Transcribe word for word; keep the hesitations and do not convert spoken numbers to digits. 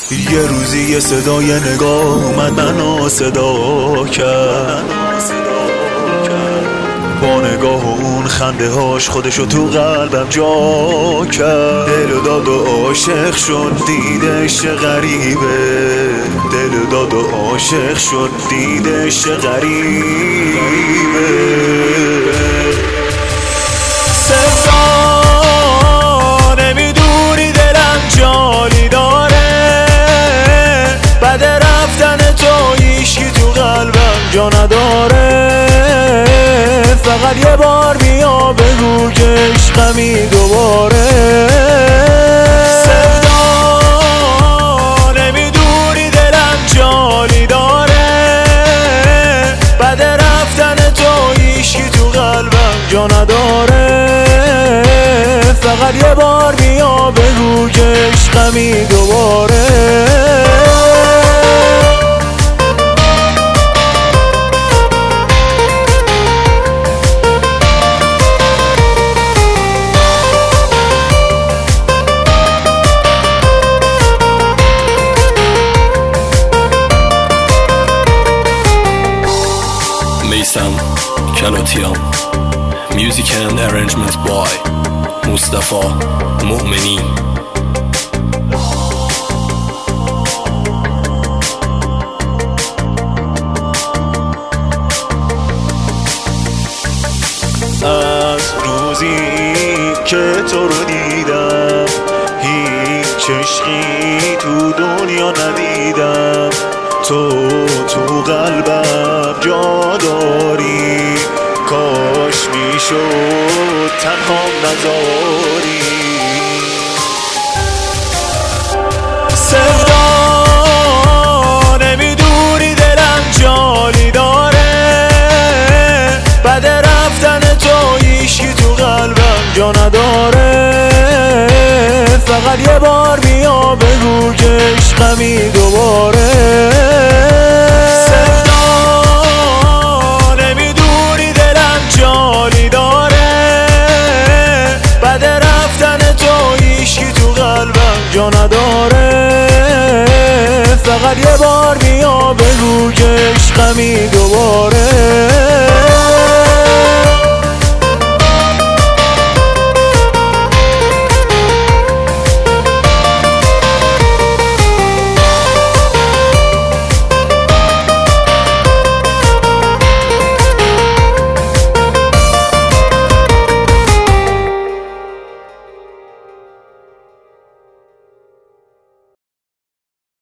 یه روزی یه صدای نگاه اومد منو صدا کرد، با نگاه و اون خنده هاش خودشو تو قلبم جا کرد. دل داد و عاشق شد، دیدش غریبه. دل داد و عاشق شد، دیدش غریبه. سفتا نمیدونی دلم جالی داره، بعد رفتن تو هیچکی تو قلبم جا نداره. فقط یه بار بیا بگو که عشقمی دوباره. سفتا نمیدونی دلم جالی داره، بعد رفتن تو هیچکی تو قلبم جا نداره. فقط یه بار بیا بگو که عشقمی دوباره. میثم کلاتیان. Music and arrangements by مصطفی مؤمنی. از روزی که تو رو دیدم هیچ عشقی تو دنیا ندیدم. تو تو قلبم جا داری، کاش میشد تنهام نذاری. سفتا نمیدونی دلم جالی داره، بعد رفتن تو هیچکی تو قلبم جا نداره. فقط یه بار بیا بگو که عشقمی دوباره. جا نداره. فقط یه بار بیا بگو که عشقمی دوباره.